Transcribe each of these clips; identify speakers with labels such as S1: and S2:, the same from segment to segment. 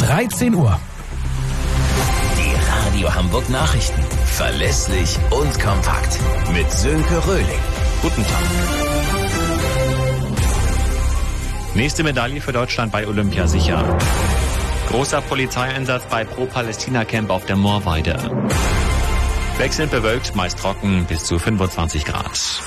S1: 13 Uhr.
S2: Die Radio Hamburg Nachrichten. Verlässlich und kompakt. Mit Sönke Röhling. Guten Tag.
S3: Nächste Medaille für Deutschland bei Olympia sicher. Großer Polizeieinsatz bei Pro-Palästina-Camp auf der Moorweide. Wechselnd bewölkt, meist trocken, bis zu 25 Grad.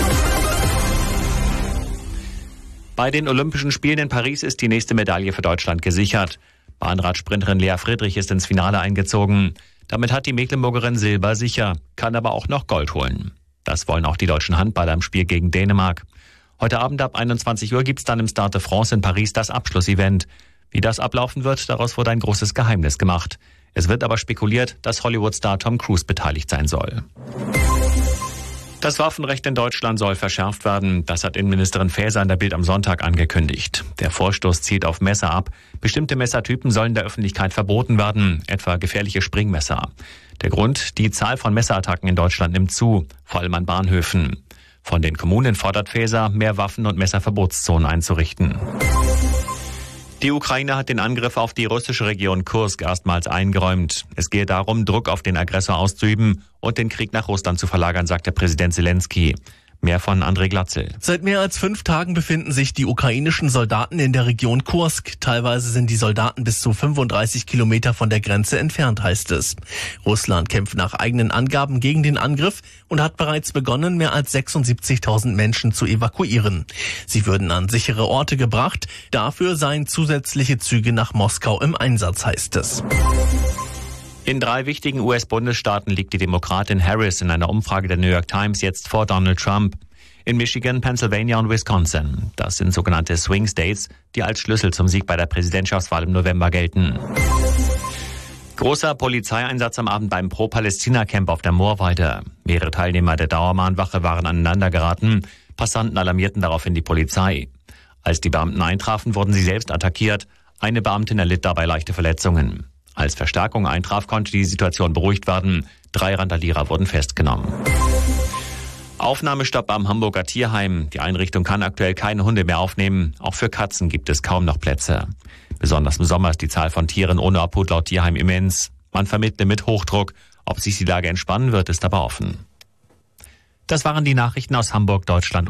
S3: Bei den Olympischen Spielen in Paris ist die nächste Medaille für Deutschland gesichert. Bahnradsprinterin Lea Friedrich ist ins Finale eingezogen. Damit hat die Mecklenburgerin Silber sicher, kann aber auch noch Gold holen. Das wollen auch die deutschen Handballer im Spiel gegen Dänemark. Heute Abend ab 21 Uhr gibt's dann im Stade de France in Paris das Abschlussevent. Wie das ablaufen wird, daraus wurde ein großes Geheimnis gemacht. Es wird aber spekuliert, dass Hollywood-Star Tom Cruise beteiligt sein soll. Das Waffenrecht in Deutschland soll verschärft werden. Das hat Innenministerin Faeser in der Bild am Sonntag angekündigt. Der Vorstoß zielt auf Messer ab. Bestimmte Messertypen sollen der Öffentlichkeit verboten werden, etwa gefährliche Springmesser. Der Grund, die Zahl von Messerattacken in Deutschland nimmt zu, vor allem an Bahnhöfen. Von den Kommunen fordert Faeser, mehr Waffen- und Messerverbotszonen einzurichten. Die Ukraine hat den Angriff auf die russische Region Kursk erstmals eingeräumt. Es gehe darum, Druck auf den Aggressor auszuüben und den Krieg nach Russland zu verlagern, sagte Präsident Zelensky. Mehr von André Glatzel.
S4: Seit mehr als 5 Tagen befinden sich die ukrainischen Soldaten in der Region Kursk. Teilweise sind die Soldaten bis zu 35 Kilometer von der Grenze entfernt, heißt es. Russland kämpft nach eigenen Angaben gegen den Angriff und hat bereits begonnen, mehr als 76.000 Menschen zu evakuieren. Sie würden an sichere Orte gebracht. Dafür seien zusätzliche Züge nach Moskau im Einsatz, heißt es.
S3: In 3 wichtigen US-Bundesstaaten liegt die Demokratin Harris in einer Umfrage der New York Times jetzt vor Donald Trump. In Michigan, Pennsylvania und Wisconsin. Das sind sogenannte Swing States, die als Schlüssel zum Sieg bei der Präsidentschaftswahl im November gelten. Großer Polizeieinsatz am Abend beim Pro-Palästina-Camp auf der Moorweide. Mehrere Teilnehmer der Dauermahnwache waren aneinander geraten. Passanten alarmierten daraufhin die Polizei. Als die Beamten eintrafen, wurden sie selbst attackiert. Eine Beamtin erlitt dabei leichte Verletzungen. Als Verstärkung eintraf, konnte die Situation beruhigt werden. 3 Randalierer wurden festgenommen. Aufnahmestopp am Hamburger Tierheim. Die Einrichtung kann aktuell keine Hunde mehr aufnehmen. Auch für Katzen gibt es kaum noch Plätze. Besonders im Sommer ist die Zahl von Tieren ohne Obhut laut Tierheim immens. Man vermittle mit Hochdruck. Ob sich die Lage entspannen wird, ist aber offen. Das waren die Nachrichten aus Hamburg, Deutschland.